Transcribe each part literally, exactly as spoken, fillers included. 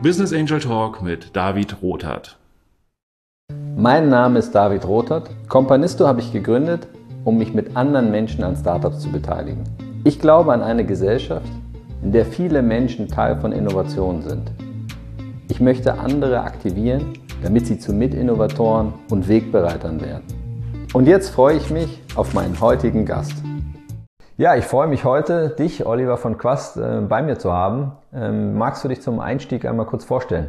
Business Angel Talk mit David Rothart. Mein Name ist David Rothart. Companisto habe ich gegründet, um mich mit anderen Menschen an Startups zu beteiligen. Ich glaube an eine Gesellschaft, in der viele Menschen Teil von Innovationen sind. Ich möchte andere aktivieren, damit sie zu Mitinnovatoren und Wegbereitern werden. Und jetzt freue ich mich auf meinen heutigen Gast. Ja, ich freue mich heute, dich, Oliver von Quast, äh, bei mir zu haben. Ähm, magst du dich zum Einstieg einmal kurz vorstellen?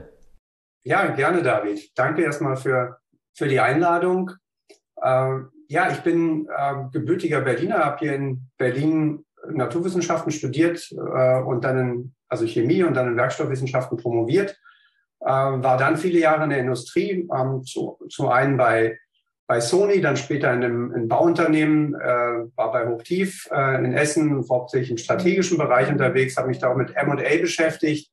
Ja, gerne, David. Danke erstmal für, für die Einladung. Äh, ja, ich bin äh, gebürtiger Berliner, habe hier in Berlin Naturwissenschaften studiert äh, und dann in, also Chemie und dann in Werkstoffwissenschaften promoviert. Äh, war dann viele Jahre in der Industrie, ähm, zu, zum einen bei bei Sony, dann später in einem, in einem Bauunternehmen, äh, war bei Hochtief äh, in Essen, hauptsächlich im strategischen Bereich unterwegs, habe mich da auch mit M und A beschäftigt.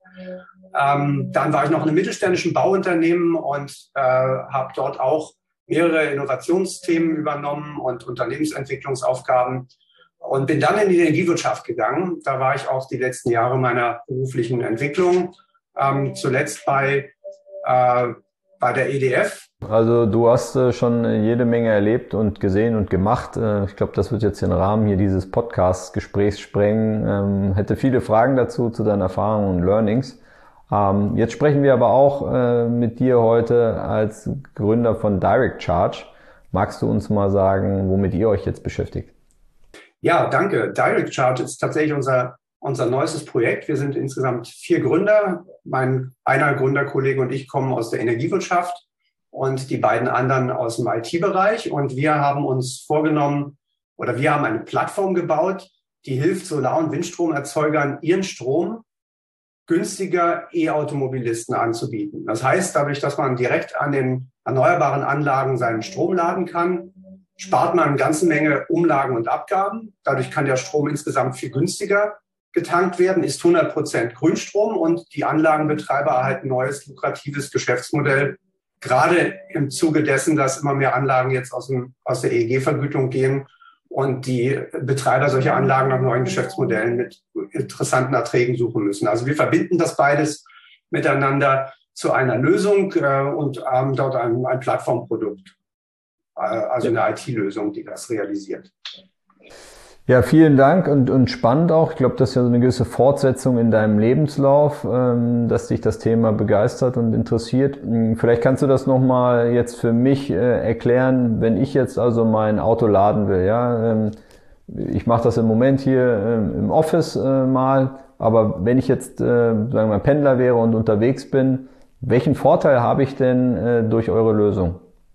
Ähm, dann war ich noch in einem mittelständischen Bauunternehmen und äh, habe dort auch mehrere Innovationsthemen übernommen und Unternehmensentwicklungsaufgaben und bin dann in die Energiewirtschaft gegangen. Da war ich auch die letzten Jahre meiner beruflichen Entwicklung, ähm, zuletzt bei äh, bei der E D F. Also du hast äh, schon jede Menge erlebt und gesehen und gemacht. Äh, ich glaube, das wird jetzt den Rahmen hier dieses Podcast-Gesprächs sprengen. Ähm, hätte viele Fragen dazu, zu deinen Erfahrungen und Learnings. Ähm, jetzt sprechen wir aber auch äh, mit dir heute als Gründer von Direct Charge. Magst du uns mal sagen, womit ihr euch jetzt beschäftigt? Ja, danke. Direct Charge ist tatsächlich unser unser neuestes Projekt. Wir sind insgesamt vier Gründer. Mein einer Gründerkollege und ich kommen aus der Energiewirtschaft und die beiden anderen aus dem I T-Bereich. Und wir haben uns vorgenommen, oder wir haben eine Plattform gebaut, die hilft Solar- und Windstromerzeugern, ihren Strom günstiger E-Automobilisten anzubieten. Das heißt, dadurch, dass man direkt an den erneuerbaren Anlagen seinen Strom laden kann, spart man eine ganze Menge Umlagen und Abgaben. Dadurch kann der Strom insgesamt viel günstiger getankt werden, ist hundert Prozent Grünstrom und die Anlagenbetreiber erhalten ein neues, lukratives Geschäftsmodell. Gerade im Zuge dessen, dass immer mehr Anlagen jetzt aus, dem, aus der E E G-Vergütung gehen und die Betreiber solcher Anlagen nach neuen Geschäftsmodellen mit interessanten Erträgen suchen müssen. Also wir verbinden das beides miteinander zu einer Lösung äh, und haben dort ein, ein Plattformprodukt, äh, also eine I T-Lösung, die das realisiert. Ja, vielen Dank und, und spannend auch. Ich glaube, das ist ja so eine gewisse Fortsetzung in deinem Lebenslauf, ähm, dass dich das Thema begeistert und interessiert. Vielleicht kannst du das nochmal jetzt für mich äh, erklären, wenn ich jetzt also mein Auto laden will. Ja, ähm, ich mache das im Moment hier ähm, im Office äh, mal, aber wenn ich jetzt, äh, sagen wir mal, Pendler wäre und unterwegs bin, welchen Vorteil habe ich denn äh, durch eure Lösung?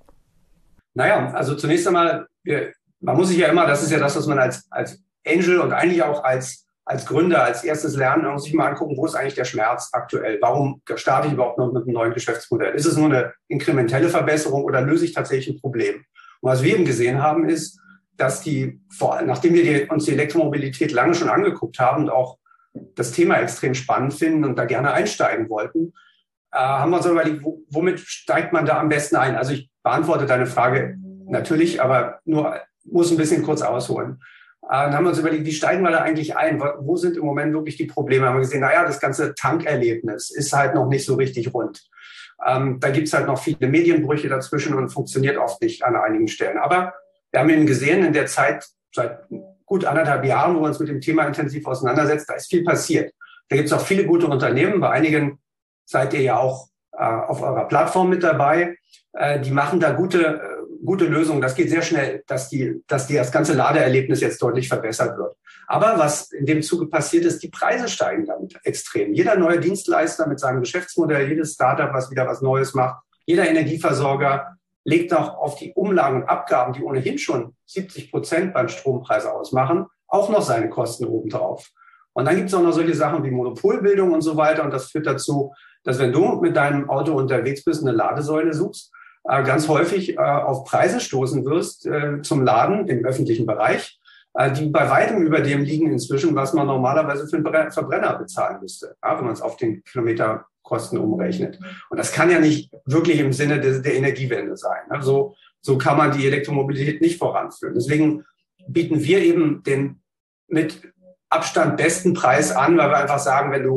Naja, also zunächst einmal, wir Man muss sich ja immer, das ist ja das, was man als, als Angel und eigentlich auch als, als Gründer als erstes lernt, man muss sich mal angucken, wo ist eigentlich der Schmerz aktuell? Warum starte ich überhaupt noch mit einem neuen Geschäftsmodell? Ist es nur eine inkrementelle Verbesserung oder löse ich tatsächlich ein Problem? Und was wir eben gesehen haben, ist, dass die, vor allem, nachdem wir die, uns die Elektromobilität lange schon angeguckt haben und auch das Thema extrem spannend finden und da gerne einsteigen wollten, äh, haben wir uns überlegt, wo, womit steigt man da am besten ein? Also ich beantworte deine Frage natürlich, aber nur muss ein bisschen kurz ausholen. Dann haben wir uns überlegt, wie steigen wir da eigentlich ein? Wo sind im Moment wirklich die Probleme? Haben wir gesehen, naja, das ganze Tankerlebnis ist halt noch nicht so richtig rund. Ähm, da gibt es halt noch viele Medienbrüche dazwischen und funktioniert oft nicht an einigen Stellen. Aber wir haben eben gesehen, in der Zeit, seit gut anderthalb Jahren, wo wir uns mit dem Thema intensiv auseinandersetzen, da ist viel passiert. Da gibt es auch viele gute Unternehmen. Bei einigen seid ihr ja auch äh, auf eurer Plattform mit dabei. Äh, die machen da gute äh, gute Lösung. Das geht sehr schnell, dass die, dass die, das ganze Ladeerlebnis jetzt deutlich verbessert wird. Aber was in dem Zuge passiert ist, die Preise steigen damit extrem. Jeder neue Dienstleister mit seinem Geschäftsmodell, jedes Startup, was wieder was Neues macht, jeder Energieversorger legt auch auf die Umlagen und Abgaben, die ohnehin schon siebzig Prozent beim Strompreis ausmachen, auch noch seine Kosten obendrauf. Und dann gibt es auch noch solche Sachen wie Monopolbildung und so weiter. Und das führt dazu, dass wenn du mit deinem Auto unterwegs bist, eine Ladesäule suchst, ganz häufig äh, auf Preise stoßen wirst äh, zum Laden im öffentlichen Bereich, äh, die bei weitem über dem liegen inzwischen, was man normalerweise für einen Verbrenner bezahlen müsste, ja, wenn man es auf den Kilometerkosten umrechnet. Und das kann ja nicht wirklich im Sinne der, der Energiewende sein. Also so kann man die Elektromobilität nicht voranführen. Deswegen bieten wir eben den mit Abstand besten Preis an, weil wir einfach sagen, wenn du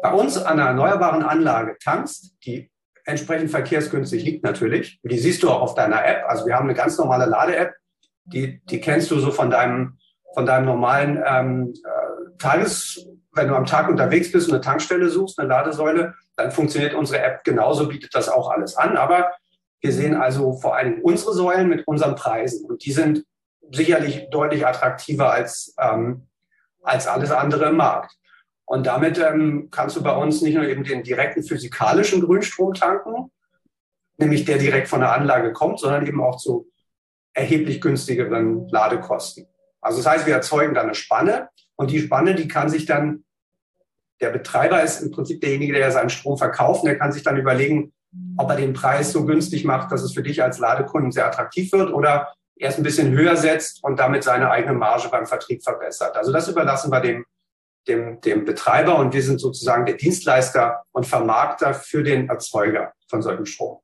bei uns an einer erneuerbaren Anlage tankst, die entsprechend verkehrsgünstig liegt natürlich, die siehst du auch auf deiner App, also wir haben eine ganz normale Lade-App, die, die kennst du so von deinem, von deinem normalen ähm, äh, Tages, wenn du am Tag unterwegs bist und eine Tankstelle suchst, eine Ladesäule, dann funktioniert unsere App genauso, bietet das auch alles an, aber wir sehen also vor allem unsere Säulen mit unseren Preisen und die sind sicherlich deutlich attraktiver als, ähm, als alles andere im Markt. Und damit ähm, kannst du bei uns nicht nur eben den direkten physikalischen Grünstrom tanken, nämlich der direkt von der Anlage kommt, sondern eben auch zu erheblich günstigeren Ladekosten. Also das heißt, wir erzeugen da eine Spanne und die Spanne, die kann sich dann, der Betreiber ist im Prinzip derjenige, der seinen Strom verkauft, und der kann sich dann überlegen, ob er den Preis so günstig macht, dass es für dich als Ladekunden sehr attraktiv wird oder erst ein bisschen höher setzt und damit seine eigene Marge beim Vertrieb verbessert. Also das überlassen wir dem Dem, dem Betreiber und wir sind sozusagen der Dienstleister und Vermarkter für den Erzeuger von solchem Strom.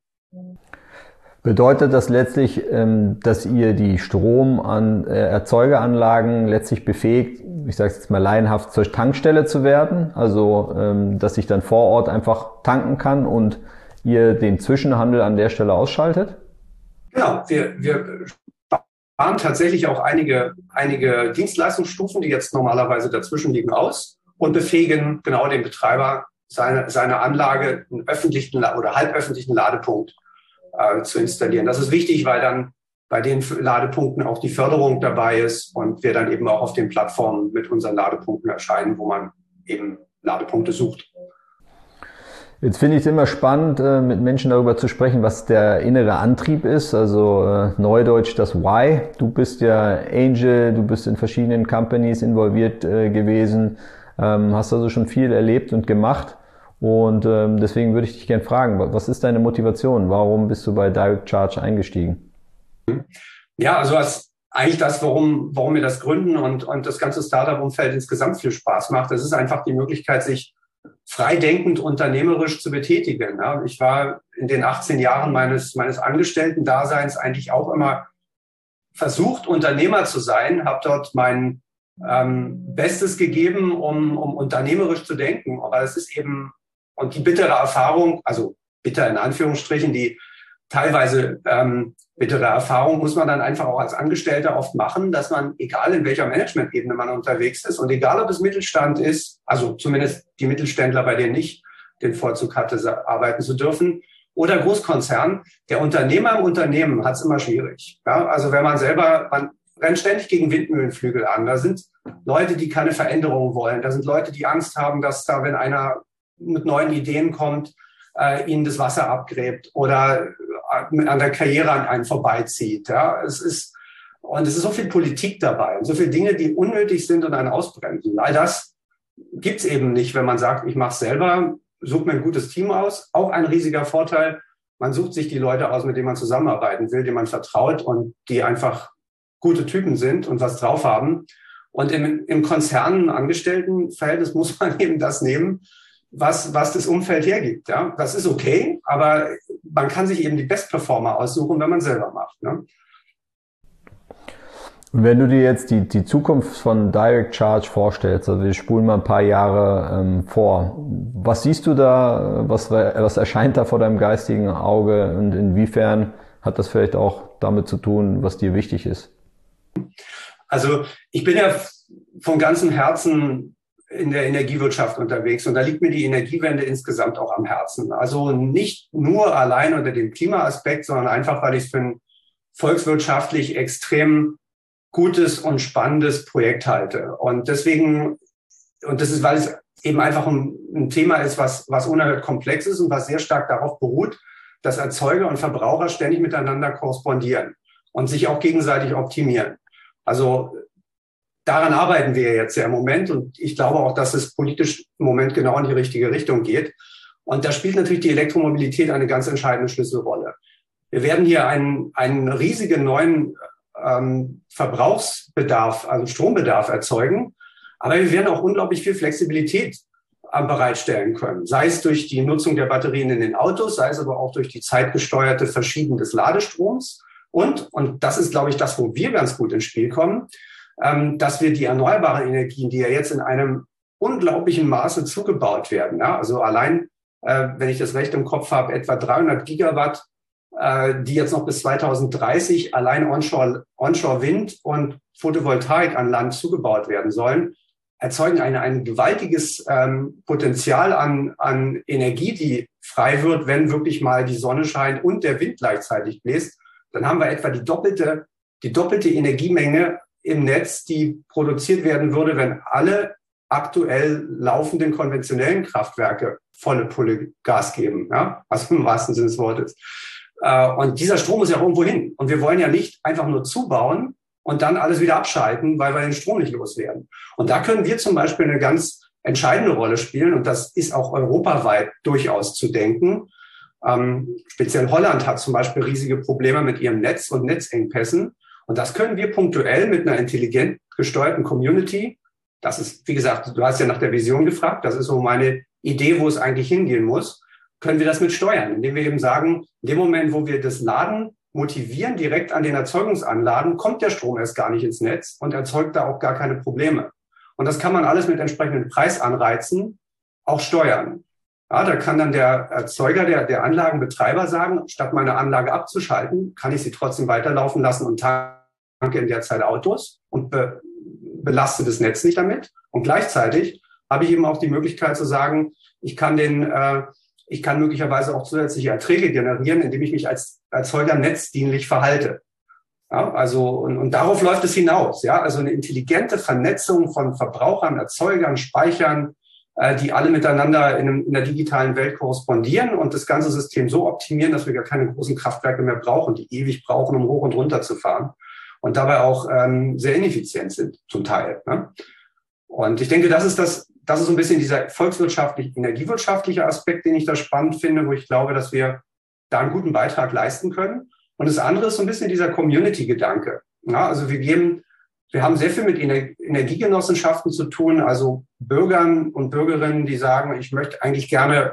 Bedeutet das letztlich, dass ihr die Strom an Erzeugeranlagen letztlich befähigt, ich sage jetzt mal laienhaft, zur Tankstelle zu werden? Also, dass ich dann vor Ort einfach tanken kann und ihr den Zwischenhandel an der Stelle ausschaltet? Genau, wir, wir sparen tatsächlich auch einige, einige Dienstleistungsstufen, die jetzt normalerweise dazwischen liegen, aus und befähigen genau den Betreiber, seine, seine Anlage, einen öffentlichen oder halböffentlichen Ladepunkt äh, zu installieren. Das ist wichtig, weil dann bei den Ladepunkten auch die Förderung dabei ist und wir dann eben auch auf den Plattformen mit unseren Ladepunkten erscheinen, wo man eben Ladepunkte sucht. Jetzt finde ich es immer spannend, mit Menschen darüber zu sprechen, was der innere Antrieb ist, also äh, neudeutsch das Why. Du bist ja Angel, du bist in verschiedenen Companies involviert äh, gewesen, ähm, hast also schon viel erlebt und gemacht und ähm, deswegen würde ich dich gerne fragen, was ist deine Motivation? Warum bist du bei Direct Charge eingestiegen? Ja, also was eigentlich das, warum, warum wir das gründen und, und das ganze Startup-Umfeld insgesamt viel Spaß macht, das ist einfach die Möglichkeit, sich freidenkend unternehmerisch zu betätigen. Ich war in den achtzehn Jahren meines, meines Angestellten-Daseins eigentlich auch immer versucht, Unternehmer zu sein, habe dort mein ähm, Bestes gegeben, um, um unternehmerisch zu denken. Aber es ist eben, und die bittere Erfahrung, also bitter in Anführungsstrichen, die teilweise ähm, bittere Erfahrung muss man dann einfach auch als Angestellter oft machen, dass man, egal in welcher Managementebene man unterwegs ist und egal ob es Mittelstand ist, also zumindest die Mittelständler, bei denen ich den Vorzug hatte, arbeiten zu dürfen, oder Großkonzern, der Unternehmer im Unternehmen hat es immer schwierig. Ja, also wenn man selber, man rennt ständig gegen Windmühlenflügel an, da sind Leute, die keine Veränderung wollen, da sind Leute, die Angst haben, dass da, wenn einer mit neuen Ideen kommt, äh, ihnen das Wasser abgräbt oder an der Karriere an einen vorbeizieht. Ja, es ist, und es ist so viel Politik dabei und so viele Dinge, die unnötig sind und einen ausbremsen. All das gibt's eben nicht, wenn man sagt, ich mache es selber, suche mir ein gutes Team aus. Auch ein riesiger Vorteil, man sucht sich die Leute aus, mit denen man zusammenarbeiten will, denen man vertraut und die einfach gute Typen sind und was drauf haben. Und im, im Konzern Angestelltenverhältnis muss man eben das nehmen, was, was das Umfeld hergibt. Ja, das ist okay, aber man kann sich eben die Best-Performer aussuchen, wenn man selber macht. Ne? Und wenn du dir jetzt die, die Zukunft von Direct Charge vorstellst, also wir spulen mal ein paar Jahre ähm, vor, was siehst du da, was, was erscheint da vor deinem geistigen Auge und inwiefern hat das vielleicht auch damit zu tun, was dir wichtig ist? Also ich bin ja von ganzem Herzen in der Energiewirtschaft unterwegs und da liegt mir die Energiewende insgesamt auch am Herzen. Also nicht nur allein unter dem Klimaaspekt, sondern einfach, weil ich es für ein volkswirtschaftlich extrem gutes und spannendes Projekt halte. Und deswegen, und das ist, weil es eben einfach ein, ein Thema ist, was, was unerhört komplex ist und was sehr stark darauf beruht, dass Erzeuger und Verbraucher ständig miteinander korrespondieren und sich auch gegenseitig optimieren. Also daran arbeiten wir jetzt ja im Moment und ich glaube auch, dass es politisch im Moment genau in die richtige Richtung geht. Und da spielt natürlich die Elektromobilität eine ganz entscheidende Schlüsselrolle. Wir werden hier einen, einen riesigen neuen ähm, Verbrauchsbedarf, also Strombedarf erzeugen, aber wir werden auch unglaublich viel Flexibilität äh, bereitstellen können. Sei es durch die Nutzung der Batterien in den Autos, sei es aber auch durch die zeitgesteuerte Verschieben des Ladestroms und, und das ist, glaube ich, das, wo wir ganz gut ins Spiel kommen, dass wir die erneuerbaren Energien, die ja jetzt in einem unglaublichem Maße zugebaut werden. Ja? Also allein, äh, wenn ich das recht im Kopf habe, etwa dreihundert Gigawatt, äh, die jetzt noch bis zweitausenddreißig allein Onshore, Onshore Wind und Photovoltaik an Land zugebaut werden sollen, erzeugen eine, ein gewaltiges ähm, Potenzial an, an Energie, die frei wird, wenn wirklich mal die Sonne scheint und der Wind gleichzeitig bläst. Dann haben wir etwa die doppelte, die doppelte Energiemenge im Netz, die produziert werden würde, wenn alle aktuell laufenden konventionellen Kraftwerke volle Pulle Gas geben, ja, also im wahrsten Sinne des Wortes. Äh, und dieser Strom muss ja irgendwo hin. Und wir wollen ja nicht einfach nur zubauen und dann alles wieder abschalten, weil wir den Strom nicht loswerden. Und da können wir zum Beispiel eine ganz entscheidende Rolle spielen. Und das ist auch europaweit durchaus zu denken. Ähm, speziell Holland hat zum Beispiel riesige Probleme mit ihrem Netz und Netzengpässen. Und das können wir punktuell mit einer intelligent gesteuerten Community, das ist, wie gesagt, du hast ja nach der Vision gefragt, das ist so meine Idee, wo es eigentlich hingehen muss, können wir das mit steuern, indem wir eben sagen, in dem Moment, wo wir das Laden motivieren, direkt an den Erzeugungsanlagen, kommt der Strom erst gar nicht ins Netz und erzeugt da auch gar keine Probleme. Und das kann man alles mit entsprechenden Preisanreizen auch steuern. Ja, da kann dann der Erzeuger, der, der Anlagenbetreiber sagen, statt meine Anlage abzuschalten, kann ich sie trotzdem weiterlaufen lassen und tanke in der Zeit Autos und be, belaste das Netz nicht damit. Und gleichzeitig habe ich eben auch die Möglichkeit zu sagen, ich kann den, äh, ich kann möglicherweise auch zusätzliche Erträge generieren, indem ich mich als Erzeuger netzdienlich verhalte. Ja, also, und, und darauf läuft es hinaus. Ja, also eine intelligente Vernetzung von Verbrauchern, Erzeugern, Speichern, äh, die alle miteinander in, einem, in der digitalen Welt korrespondieren und das ganze System so optimieren, dass wir gar keine großen Kraftwerke mehr brauchen, die ewig brauchen, um hoch und runter zu fahren und dabei auch ähm, sehr ineffizient sind, zum Teil. Ne? Und ich denke, das ist das, das ist so ein bisschen dieser volkswirtschaftliche, energiewirtschaftliche Aspekt, den ich da spannend finde, wo ich glaube, dass wir da einen guten Beitrag leisten können. Und das andere ist so ein bisschen dieser Community-Gedanke. Ja, also wir geben, wir haben sehr viel mit Ener- Energiegenossenschaften zu tun, also Bürgern und Bürgerinnen, die sagen, ich möchte eigentlich gerne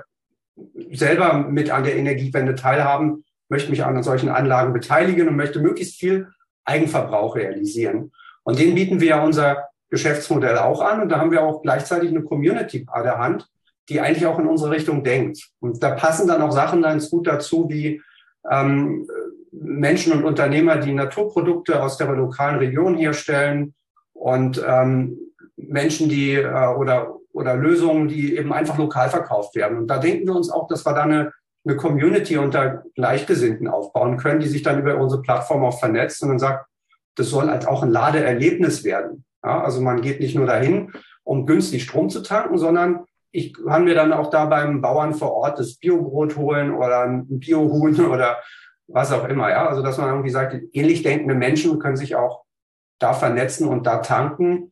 selber mit an der Energiewende teilhaben, möchte mich an solchen Anlagen beteiligen und möchte möglichst viel Eigenverbrauch realisieren. Und denen bieten wir ja unser Geschäftsmodell auch an. Und da haben wir auch gleichzeitig eine Community an der Hand, die eigentlich auch in unsere Richtung denkt. Und da passen dann auch Sachen ganz gut dazu, wie ähm, Menschen und Unternehmer, die Naturprodukte aus der lokalen Region herstellen und ähm, Menschen, die äh, oder oder Lösungen, die eben einfach lokal verkauft werden. Und da denken wir uns auch, dass wir da eine, eine Community unter Gleichgesinnten aufbauen können, die sich dann über unsere Plattform auch vernetzt und dann sagt, das soll halt auch ein Ladeerlebnis werden. Ja, also man geht nicht nur dahin, um günstig Strom zu tanken, sondern ich kann mir dann auch da beim Bauern vor Ort das Biobrot holen oder ein Biohuhn oder was auch immer. Ja, also dass man irgendwie sagt, ähnlich denkende Menschen können sich auch da vernetzen und da tanken,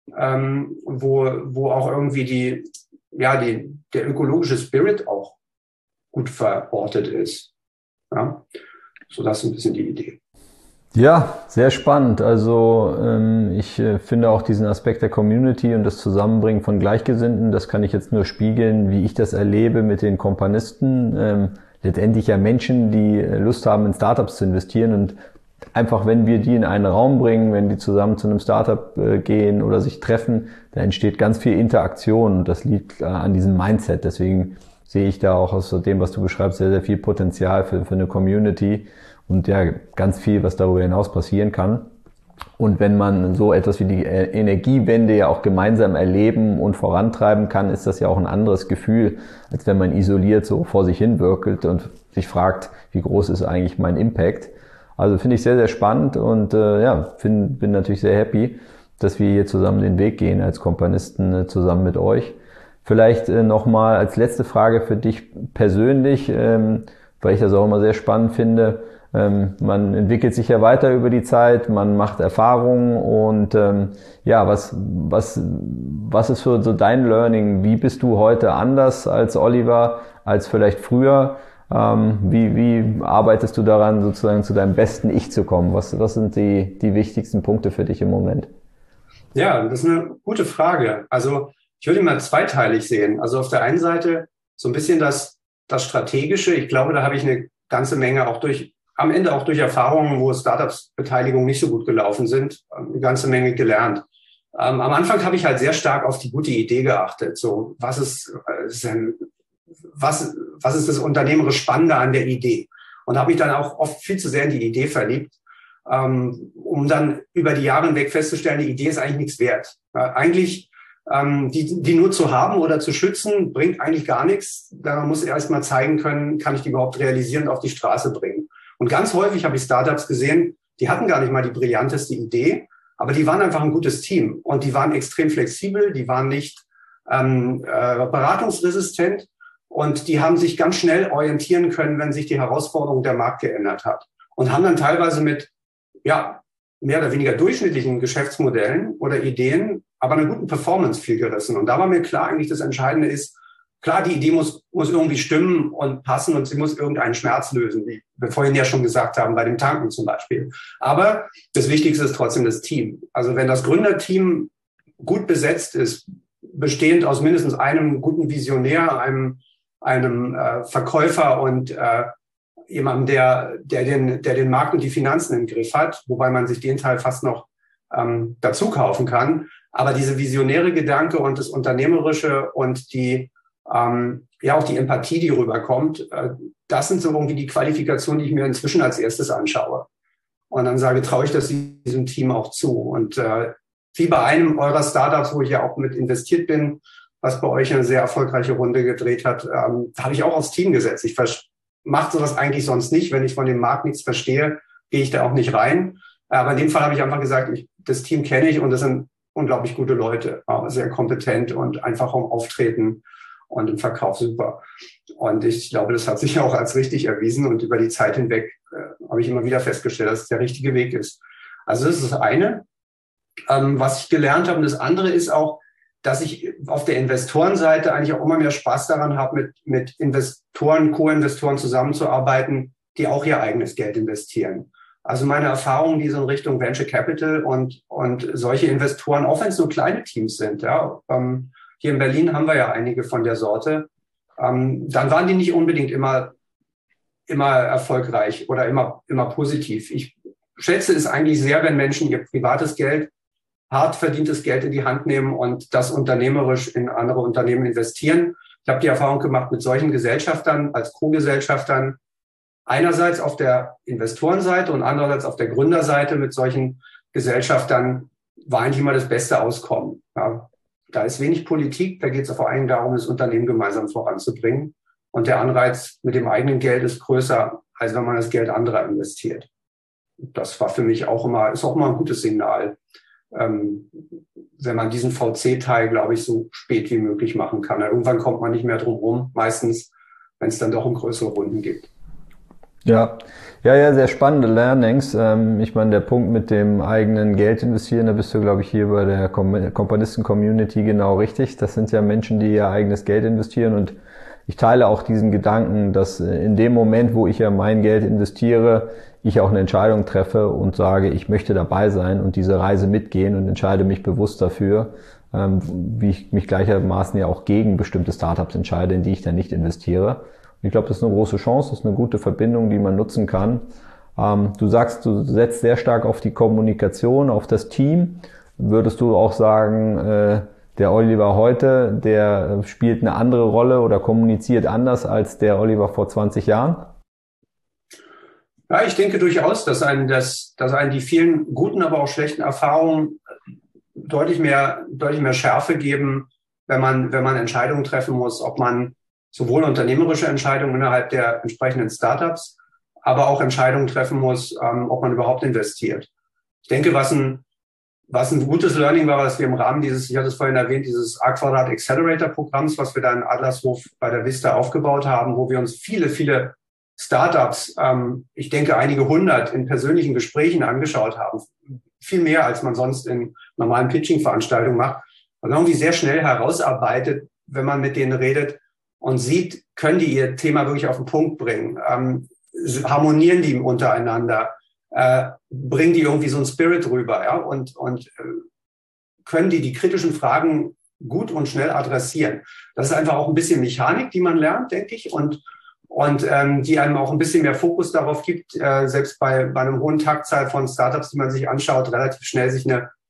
ähm, wo wo auch irgendwie die ja die der ökologische Spirit auch gut verortet ist. Ja, so das ist ein bisschen die Idee. Ja, sehr spannend. Also ähm, ich äh, finde auch diesen Aspekt der Community und das Zusammenbringen von Gleichgesinnten, das kann ich jetzt nur spiegeln, wie ich das erlebe mit den Kompanisten. Ähm, letztendlich ja Menschen, die Lust haben, in Startups zu investieren und einfach, wenn wir die in einen Raum bringen, wenn die zusammen zu einem Startup äh, gehen oder sich treffen, da entsteht ganz viel Interaktion und das liegt äh, an diesem Mindset. Deswegen sehe ich da auch aus dem, was du beschreibst, sehr, sehr viel Potenzial für, für eine Community. Und ja, ganz viel, was darüber hinaus passieren kann. Und wenn man so etwas wie die Energiewende ja auch gemeinsam erleben und vorantreiben kann, ist das ja auch ein anderes Gefühl, als wenn man isoliert so vor sich hin wirkelt und sich fragt, wie groß ist eigentlich mein Impact. Also finde ich sehr, sehr spannend und äh, ja, find, bin natürlich sehr happy, dass wir hier zusammen den Weg gehen als Kompanisten äh, zusammen mit euch. Vielleicht äh, nochmal als letzte Frage für dich persönlich, ähm, weil ich das auch immer sehr spannend finde. Ähm, man entwickelt sich ja weiter über die Zeit, man macht Erfahrungen und ähm, ja, was was was ist so, so dein Learning? Wie bist du heute anders als Oliver, als vielleicht früher? Ähm, wie wie arbeitest du daran, sozusagen zu deinem besten Ich zu kommen? Was was sind die die wichtigsten Punkte für dich im Moment? Ja, das ist eine gute Frage. Also ich würde ihn mal zweiteilig sehen. Also auf der einen Seite so ein bisschen das das Strategische. Ich glaube, da habe ich eine ganze Menge auch durch am Ende auch durch Erfahrungen, wo Startups-Beteiligung nicht so gut gelaufen sind, eine ganze Menge gelernt. Ähm, am Anfang habe ich halt sehr stark auf die gute Idee geachtet. So, was ist, äh, was, was ist das unternehmerisch Spannende an der Idee? Und habe mich dann auch oft viel zu sehr in die Idee verliebt, ähm, um dann über die Jahre hinweg festzustellen, die Idee ist eigentlich nichts wert. Äh, eigentlich, ähm, die, die nur zu haben oder zu schützen, bringt eigentlich gar nichts. Da muss erst mal zeigen können, kann ich die überhaupt realisieren und auf die Straße bringen. Und ganz häufig habe ich Startups gesehen, die hatten gar nicht mal die brillanteste Idee, aber die waren einfach ein gutes Team und die waren extrem flexibel, die waren nicht ähm, äh, beratungsresistent. Und die haben sich ganz schnell orientieren können, wenn sich die Herausforderung der Markt geändert hat. Und haben dann teilweise mit, ja, mehr oder weniger durchschnittlichen Geschäftsmodellen oder Ideen, aber einer guten Performance viel gerissen. Und da war mir klar, eigentlich das Entscheidende ist, klar, die Idee muss, muss irgendwie stimmen und passen und sie muss irgendeinen Schmerz lösen, wie wir vorhin ja schon gesagt haben, bei dem Tanken zum Beispiel. Aber das Wichtigste ist trotzdem das Team. Also wenn das Gründerteam gut besetzt ist, bestehend aus mindestens einem guten Visionär, einem einem äh, Verkäufer und äh, jemandem, der, der, den, der den Markt und die Finanzen im Griff hat, wobei man sich den Teil fast noch ähm, dazu kaufen kann. Aber diese visionäre Gedanke und das Unternehmerische und die ähm, ja auch die Empathie, die rüberkommt, äh, das sind so irgendwie die Qualifikationen, die ich mir inzwischen als erstes anschaue. Und dann sage, traue ich das diesem Team auch zu. Und äh, wie bei einem eurer Startups, wo ich ja auch mit investiert bin, was bei euch eine sehr erfolgreiche Runde gedreht hat, ähm, habe ich auch aufs Team gesetzt. Ich mache sowas eigentlich sonst nicht. Wenn ich von dem Markt nichts verstehe, gehe ich da auch nicht rein. Aber in dem Fall habe ich einfach gesagt, ich, das Team kenne ich und das sind unglaublich gute Leute, sehr kompetent und einfach im Auftreten und im Verkauf super. Und ich glaube, das hat sich auch als richtig erwiesen und über die Zeit hinweg äh, habe ich immer wieder festgestellt, dass es der richtige Weg ist. Also das ist das eine, ähm, was ich gelernt habe. Und das andere ist auch, dass ich auf der Investorenseite eigentlich auch immer mehr Spaß daran habe, mit, mit Investoren, Co-Investoren zusammenzuarbeiten, die auch ihr eigenes Geld investieren. Also meine Erfahrungen, die so in Richtung Venture Capital und, und solche Investoren, auch wenn es nur kleine Teams sind, ja, ähm, hier in Berlin haben wir ja einige von der Sorte, ähm, dann waren die nicht unbedingt immer, immer erfolgreich oder immer, immer positiv. Ich schätze es eigentlich sehr, wenn Menschen ihr privates Geld, hart verdientes Geld in die Hand nehmen und das unternehmerisch in andere Unternehmen investieren. Ich habe die Erfahrung gemacht mit solchen Gesellschaftern als Co-Gesellschaftern, einerseits auf der Investorenseite und andererseits auf der Gründerseite mit solchen Gesellschaftern war eigentlich immer das beste Auskommen. Ja, da ist wenig Politik, da geht es vor allem darum, das Unternehmen gemeinsam voranzubringen. Und der Anreiz mit dem eigenen Geld ist größer, als wenn man das Geld anderer investiert. Das war für mich auch immer, ist auch immer ein gutes Signal, ähm, wenn man diesen V C-Teil, glaube ich, so spät wie möglich machen kann. Irgendwann kommt man nicht mehr drum rum, meistens, wenn es dann doch um größere Runden gibt. Ja, ja, ja, sehr spannende Learnings. Ähm, ich meine, der Punkt mit dem eigenen Geld investieren, da bist du, glaube ich, hier bei der Komponisten-Community genau richtig. Das sind ja Menschen, die ihr eigenes Geld investieren und ich teile auch diesen Gedanken, dass in dem Moment, wo ich ja mein Geld investiere, ich auch eine Entscheidung treffe und sage, ich möchte dabei sein und diese Reise mitgehen und entscheide mich bewusst dafür, ähm, wie ich mich gleichermaßen ja auch gegen bestimmte Startups entscheide, in die ich dann nicht investiere. Ich glaube, das ist eine große Chance, das ist eine gute Verbindung, die man nutzen kann. Ähm, du sagst, du setzt sehr stark auf die Kommunikation, auf das Team. Würdest du auch sagen, äh, der Oliver heute, der spielt eine andere Rolle oder kommuniziert anders als der Oliver vor zwanzig Jahren? Ja, ich denke durchaus, dass einen, das, dass einen die vielen guten, aber auch schlechten Erfahrungen deutlich mehr, deutlich mehr Schärfe geben, wenn man, wenn man Entscheidungen treffen muss, ob man sowohl unternehmerische Entscheidungen innerhalb der entsprechenden Startups, aber auch Entscheidungen treffen muss, ähm, ob man überhaupt investiert. Ich denke, was ein, was ein gutes Learning war, was wir im Rahmen dieses, ich hatte es vorhin erwähnt, dieses A-Quadrat Accelerator Programms, was wir da in Adlershof bei der Vista aufgebaut haben, wo wir uns viele, viele Startups, ähm, ich denke einige hundert in persönlichen Gesprächen angeschaut haben. Viel mehr, als man sonst in normalen Pitching-Veranstaltungen macht. Und irgendwie sehr schnell herausarbeitet, wenn man mit denen redet, und sieht, können die ihr Thema wirklich auf den Punkt bringen, ähm, harmonieren die untereinander, äh, bringen die irgendwie so einen Spirit rüber, ja, und, und äh, können die die kritischen Fragen gut und schnell adressieren. Das ist einfach auch ein bisschen Mechanik, die man lernt, denke ich, und, und ähm, die einem auch ein bisschen mehr Fokus darauf gibt, äh, selbst bei, bei einem hohen Taktzahl von Startups, die man sich anschaut, relativ schnell sich eine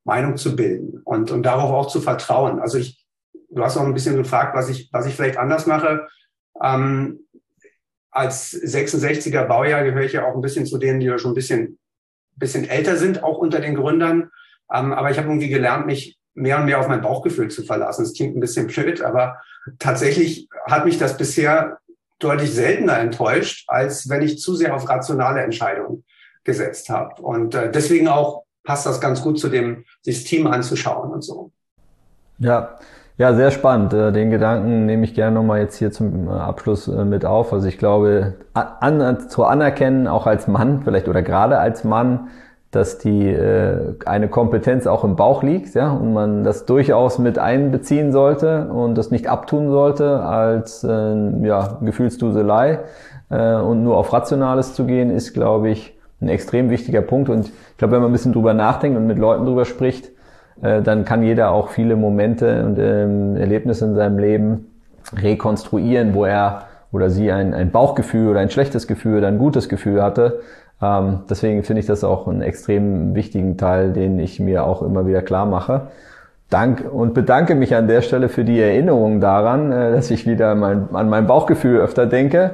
Meinung zu bilden und, und darauf auch zu vertrauen. Also ich, du hast auch ein bisschen gefragt, was ich, was ich vielleicht anders mache. Ähm, als sechsundsechziger Baujahr gehöre ich ja auch ein bisschen zu denen, die ja schon ein bisschen, bisschen älter sind, auch unter den Gründern. Ähm, aber ich habe irgendwie gelernt, mich mehr und mehr auf mein Bauchgefühl zu verlassen. Das klingt ein bisschen blöd, aber tatsächlich hat mich das bisher deutlich seltener enttäuscht, als wenn ich zu sehr auf rationale Entscheidungen gesetzt habe. Und äh, deswegen auch passt das ganz gut zu dem, sich das Team anzuschauen und so. Ja, ja, sehr spannend. Den Gedanken nehme ich gerne nochmal jetzt hier zum Abschluss mit auf. Also ich glaube, an, zu anerkennen, auch als Mann vielleicht oder gerade als Mann, dass die äh, eine Kompetenz auch im Bauch liegt, ja, und man das durchaus mit einbeziehen sollte und das nicht abtun sollte als äh, ja, Gefühlsduselei äh, und nur auf Rationales zu gehen, ist, glaube ich, ein extrem wichtiger Punkt. Und ich glaube, wenn man ein bisschen drüber nachdenkt und mit Leuten drüber spricht, äh, dann kann jeder auch viele Momente und ähm, Erlebnisse in seinem Leben rekonstruieren, wo er oder sie ein, ein Bauchgefühl oder ein schlechtes Gefühl oder ein gutes Gefühl hatte. Ähm, deswegen finde ich das auch einen extrem wichtigen Teil, den ich mir auch immer wieder klar mache. Dank und bedanke mich an der Stelle für die Erinnerung daran, äh, dass ich wieder mein, an mein Bauchgefühl öfter denke.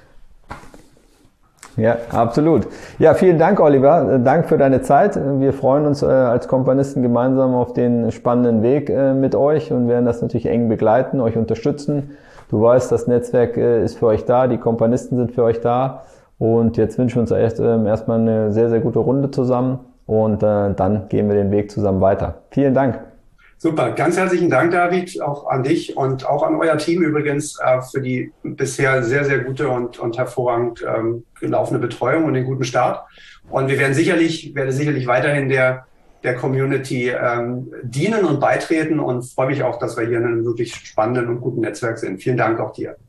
Ja, absolut. Ja, vielen Dank, Oliver. Dank für deine Zeit. Wir freuen uns äh, als Kompanisten gemeinsam auf den spannenden Weg äh, mit euch und werden das natürlich eng begleiten, euch unterstützen. Du weißt, das Netzwerk äh, ist für euch da, die Kompanisten sind für euch da. Und jetzt wünschen wir uns erst, äh, erstmal eine sehr, sehr gute Runde zusammen und äh, dann gehen wir den Weg zusammen weiter. Vielen Dank. Super, ganz herzlichen Dank, David, auch an dich und auch an euer Team übrigens äh, für die bisher sehr, sehr gute und, und hervorragend ähm, gelaufene Betreuung und den guten Start. Und wir werden sicherlich, werde sicherlich weiterhin der, der Community ähm, dienen und beitreten und freue mich auch, dass wir hier in einem wirklich spannenden und guten Netzwerk sind. Vielen Dank auch dir.